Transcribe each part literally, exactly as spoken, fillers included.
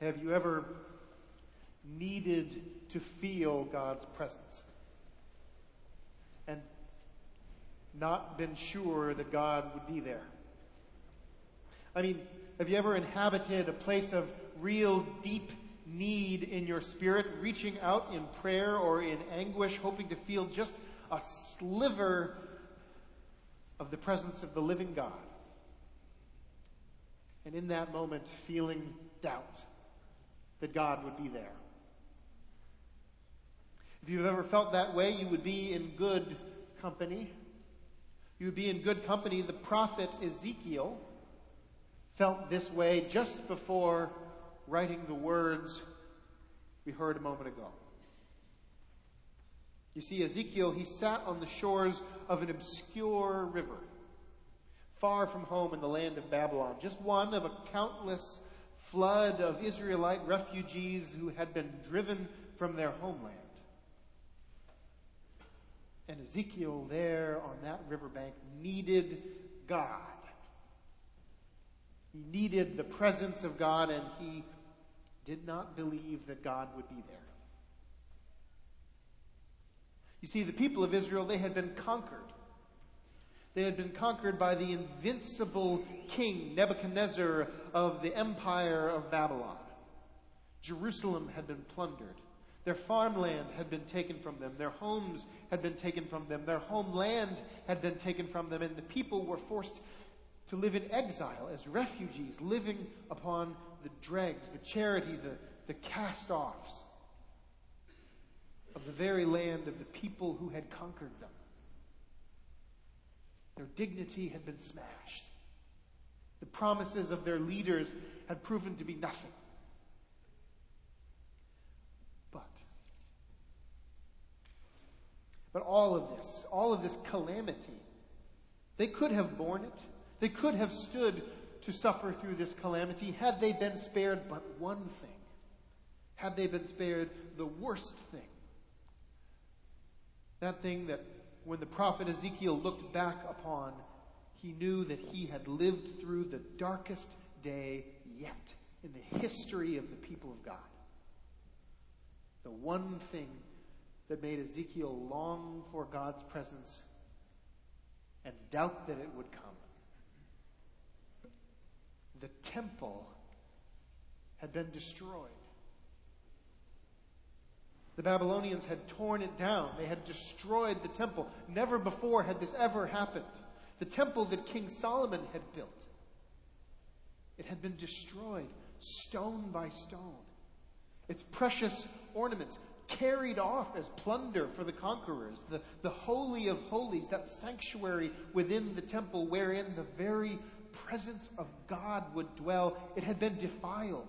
Have you ever needed to feel God's presence and not been sure that God would be there? I mean, have you ever inhabited a place of real deep need in your spirit, reaching out in prayer or in anguish, hoping to feel just a sliver of the presence of the living God? And in that moment, feeling doubt that God would be there. If you've ever felt that way, you would be in good company. You would be in good company. The prophet Ezekiel felt this way just before writing the words we heard a moment ago. You see, Ezekiel, he sat on the shores of an obscure river, far from home in the land of Babylon, just one of a countless flood of Israelite refugees who had been driven from their homeland. And Ezekiel there on that riverbank needed God. He needed the presence of God, and he did not believe that God would be there. You see, the people of Israel, they had been conquered. They had been conquered by the invincible king, Nebuchadnezzar, of the empire of Babylon. Jerusalem had been plundered. Their farmland had been taken from them. Their homes had been taken from them. Their homeland had been taken from them. And the people were forced to live in exile as refugees, living upon the dregs, the charity, the, the cast-offs of the very land of the people who had conquered them. Their dignity had been smashed. The promises of their leaders had proven to be nothing. But, but all of this, all of this calamity, they could have borne it. They could have stood to suffer through this calamity had they been spared but one thing. Had they been spared the worst thing. That thing that when the prophet Ezekiel looked back upon, he knew that he had lived through the darkest day yet in the history of the people of God. The one thing that made Ezekiel long for God's presence and doubt that it would come. The temple had been destroyed. The Babylonians had torn it down. They had destroyed the temple. Never before had this ever happened. The temple that King Solomon had built, it had been destroyed stone by stone. Its precious ornaments carried off as plunder for the conquerors. The, the Holy of Holies, that sanctuary within the temple wherein the very presence of God would dwell, it had been defiled.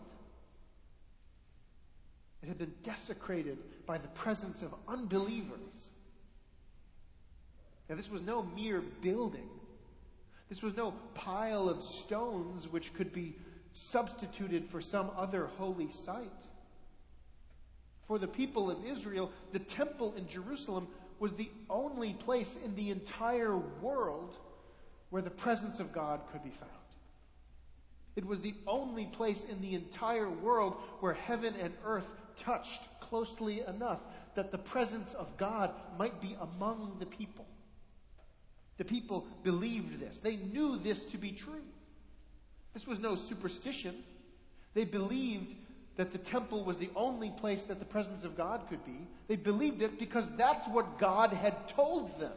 It had been desecrated by the presence of unbelievers. Now, this was no mere building. This was no pile of stones which could be substituted for some other holy site. For the people of Israel, the temple in Jerusalem was the only place in the entire world where the presence of God could be found. It was the only place in the entire world where heaven and earth touched closely enough that the presence of God might be among the people. The people believed this. They knew this to be true. This was no superstition. They believed that the temple was the only place that the presence of God could be. They believed it because that's what God had told them.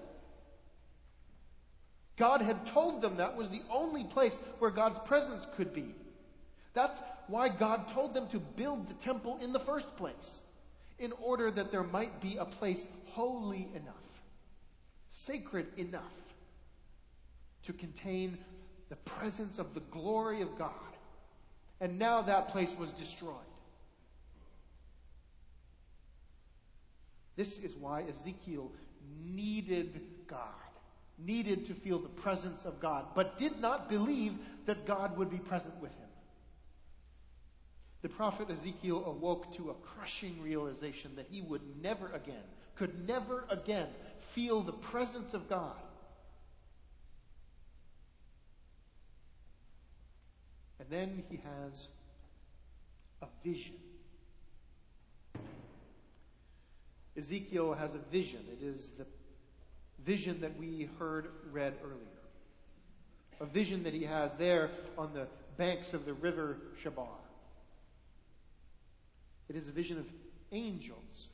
God had told them that was the only place where God's presence could be. That's why God told them to build the temple in the first place, in order that there might be a place holy enough, sacred enough, to contain the presence of the glory of God. And now that place was destroyed. This is why Ezekiel needed God, needed to feel the presence of God, but did not believe that God would be present with him. The prophet Ezekiel awoke to a crushing realization that he would never again, could never again feel the presence of God. And then he has a vision. Ezekiel has a vision. It is the vision that we heard read earlier. A vision that he has there on the banks of the river Chebar. It is a vision of angels.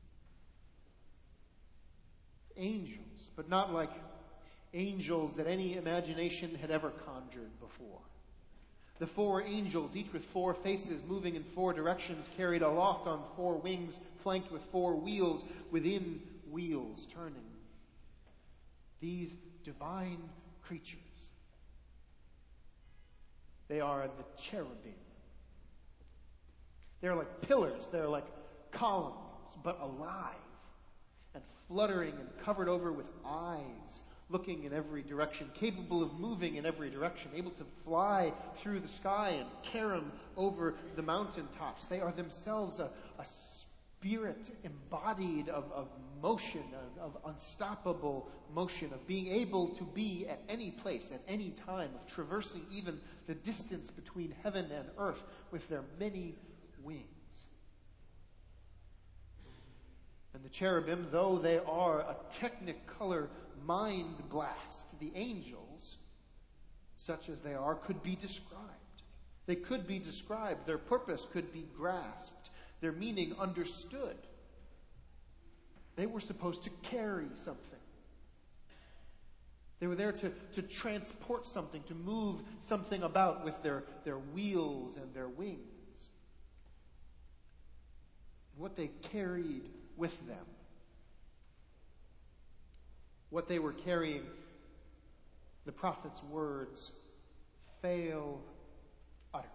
Angels, but not like angels that any imagination had ever conjured before. The four angels, each with four faces, moving in four directions, carried aloft on four wings, flanked with four wheels, within wheels turning. These divine creatures, they are the cherubim. They're like pillars, they're like columns, but alive and fluttering and covered over with eyes, looking in every direction, capable of moving in every direction, able to fly through the sky and carom over the mountaintops. They are themselves a, a spirit embodied of, of motion, of, of unstoppable motion, of being able to be at any place, at any time, of traversing even the distance between heaven and earth with their many wings. And the cherubim, though they are a technicolor mind blast, the angels, such as they are, could be described. They could be described. Their purpose could be grasped. Their meaning understood. They were supposed to carry something. They were there to, to transport something, to move something about with their, their wheels and their wings. And what they carried with them, what they were carrying, the prophet's words fail utterly.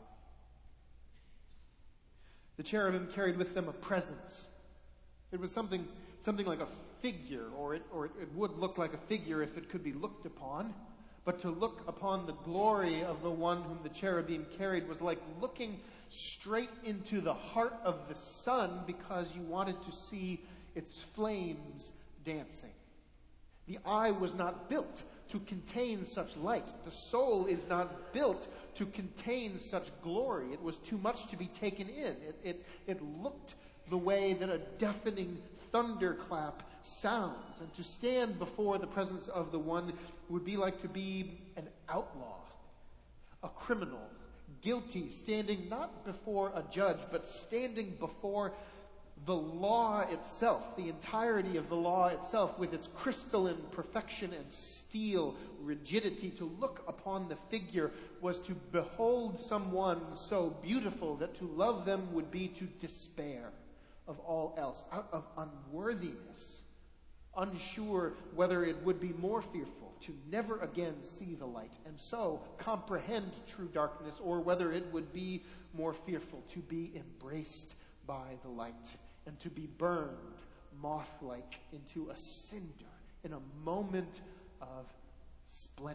The cherubim carried with them a presence. It was something something like a figure, or it, or it would look like a figure if it could be looked upon. But to look upon the glory of the one whom the cherubim carried was like looking straight into the heart of the sun because you wanted to see its flames dancing. The eye was not built to contain such light. The soul is not built to contain such glory. It was too much to be taken in. It, it, it looked the way that a deafening thunderclap sounds. And to stand before the presence of the one would be like to be an outlaw, a criminal, guilty, standing not before a judge, but standing before the law itself, the entirety of the law itself, with its crystalline perfection and steel rigidity. To look upon the figure was to behold someone so beautiful that to love them would be to despair of all else, out of unworthiness, unsure whether it would be more fearful to never again see the light and so comprehend true darkness, or whether it would be more fearful to be embraced by the light and to be burned moth-like into a cinder in a moment of splendor.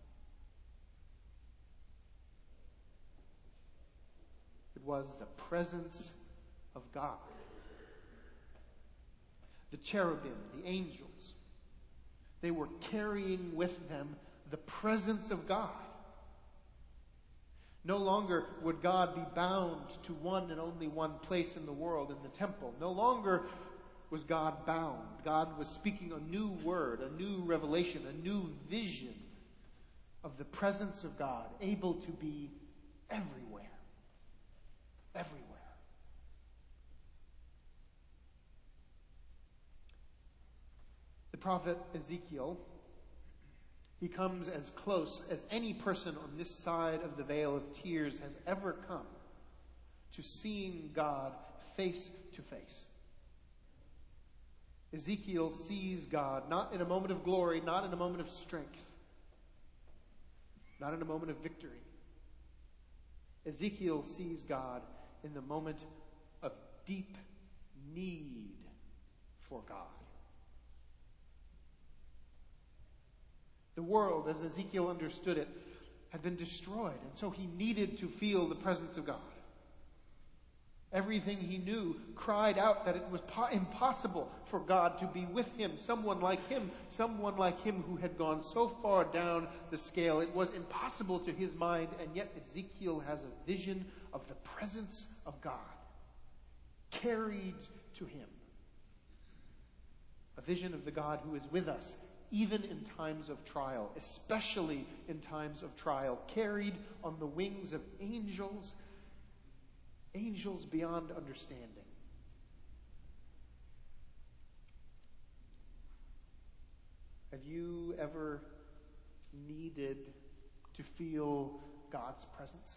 It was the presence of God. The cherubim, the angels, they were carrying with them the presence of God. No longer would God be bound to one and only one place in the world, in the temple. No longer was God bound. God was speaking a new word, a new revelation, a new vision of the presence of God, able to be everywhere. Everywhere. The prophet Ezekiel, he comes as close as any person on this side of the veil of tears has ever come to seeing God face to face. Ezekiel sees God not in a moment of glory, not in a moment of strength, not in a moment of victory. Ezekiel sees God in the moment of deep need for God. The world, as Ezekiel understood it, had been destroyed, and so he needed to feel the presence of God. Everything he knew cried out that it was po- impossible for God to be with him, someone like him, someone like him who had gone so far down the scale. It was impossible to his mind, and yet Ezekiel has a vision of the presence of God carried to him. A vision of the God who is with us, even in times of trial, especially in times of trial, carried on the wings of angels, angels beyond understanding. Have you ever needed to feel God's presence?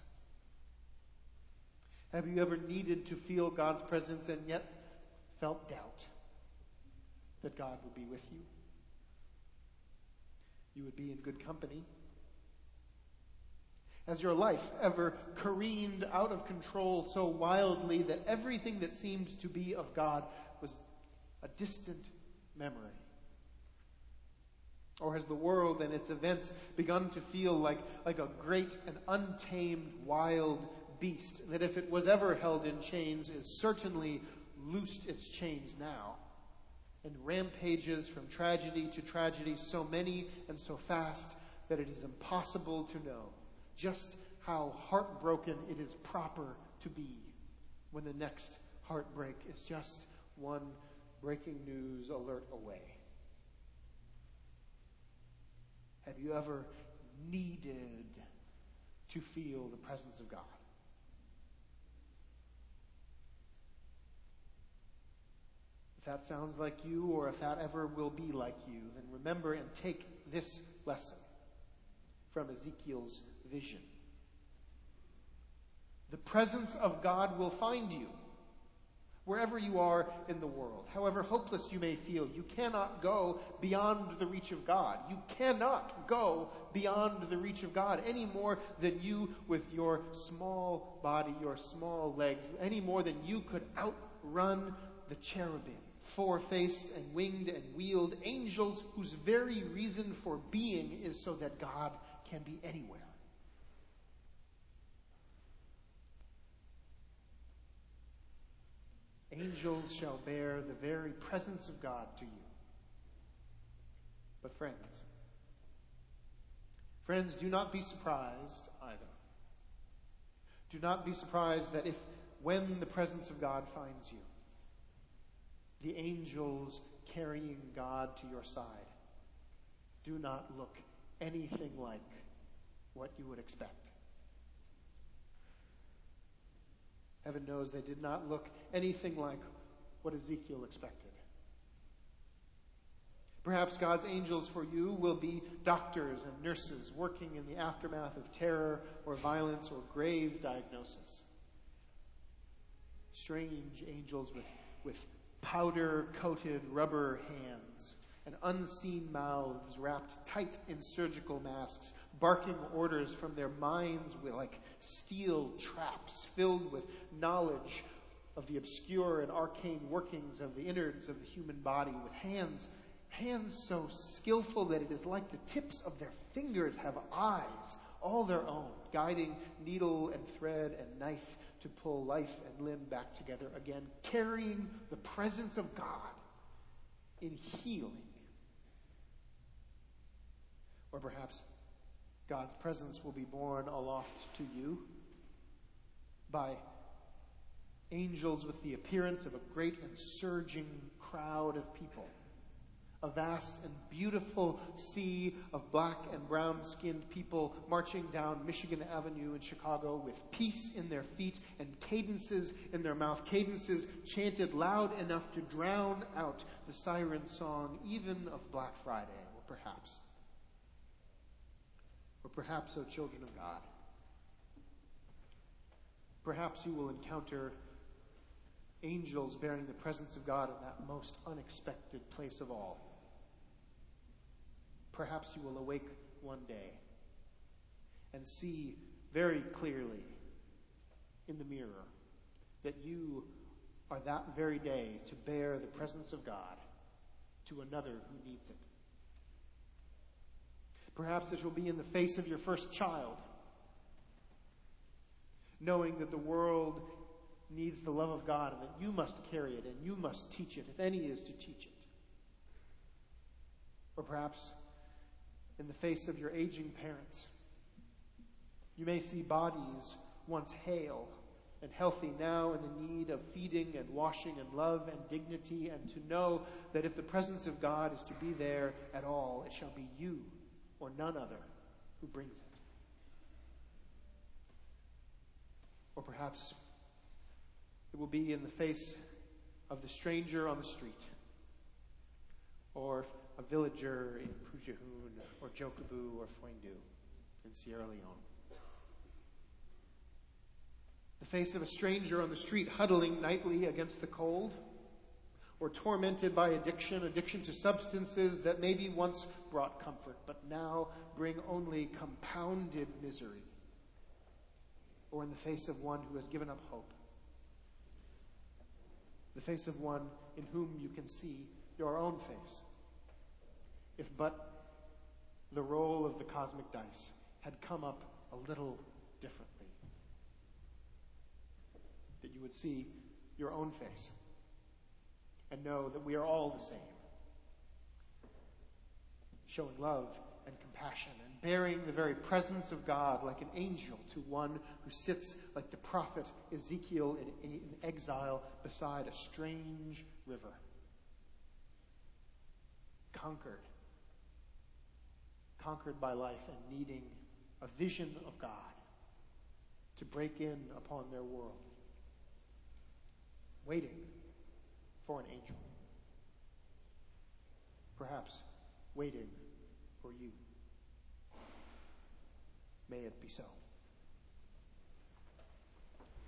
Have you ever needed to feel God's presence and yet felt doubt that God would be with you? You would be in good company. Has your life ever careened out of control so wildly that everything that seemed to be of God was a distant memory? Or has the world and its events begun to feel like, like a great and untamed wild beast that, if it was ever held in chains, is certainly loosed its chains now, and rampages from tragedy to tragedy, so many and so fast that it is impossible to know just how heartbroken it is proper to be when the next heartbreak is just one breaking news alert away? Have you ever needed to feel the presence of God? If that sounds like you, or if that ever will be like you, then remember and take this lesson from Ezekiel's vision. The presence of God will find you wherever you are in the world. However hopeless you may feel, you cannot go beyond the reach of God. You cannot go beyond the reach of God any more than you, with your small body, your small legs, any more than you could outrun the cherubim, four-faced and winged and wheeled angels whose very reason for being is so that God can be anywhere. Angels shall bear the very presence of God to you. But friends, friends, do not be surprised either. Do not be surprised that if, when the presence of God finds you, the angels carrying God to your side do not look anything like what you would expect. Heaven knows they did not look anything like what Ezekiel expected. Perhaps God's angels for you will be doctors and nurses working in the aftermath of terror or violence or grave diagnosis. Strange angels with, with powder-coated rubber hands and unseen mouths wrapped tight in surgical masks, barking orders from their minds with like steel traps filled with knowledge of the obscure and arcane workings of the innards of the human body, with hands, hands so skillful that it is like the tips of their fingers have eyes all their own, guiding needle and thread and knife to pull life and limb back together again, carrying the presence of God in healing. Or perhaps God's presence will be borne aloft to you by angels with the appearance of a great and surging crowd of people. A vast and beautiful sea of black and brown-skinned people marching down Michigan Avenue in Chicago with peace in their feet and cadences in their mouth, cadences chanted loud enough to drown out the siren song even of Black Friday, or perhaps, or perhaps, O children of God, perhaps you will encounter angels bearing the presence of God in that most unexpected place of all. Perhaps you will awake one day and see very clearly in the mirror that you are that very day to bear the presence of God to another who needs it. Perhaps it will be in the face of your first child, knowing that the world needs the love of God, and that you must carry it and you must teach it, if any is to teach it. Or perhaps in the face of your aging parents, you may see bodies once hale and healthy now in the need of feeding and washing and love and dignity, and to know that if the presence of God is to be there at all, it shall be you or none other who brings it. Or perhaps it will be in the face of the stranger on the street, or a villager in Pujehun, or Jokabu, or Fwendu in Sierra Leone. The face of a stranger on the street huddling nightly against the cold, or tormented by addiction, addiction to substances that maybe once brought comfort, but now bring only compounded misery. Or in the face of one who has given up hope. The face of one in whom you can see your own face, if but the roll of the cosmic dice had come up a little differently. That you would see your own face and know that we are all the same, showing love and compassion and bearing the very presence of God like an angel to one who sits like the prophet Ezekiel in, in exile beside a strange river, conquered, conquered by life and needing a vision of God to break in upon their world, waiting for an angel, perhaps waiting for you. May it be so.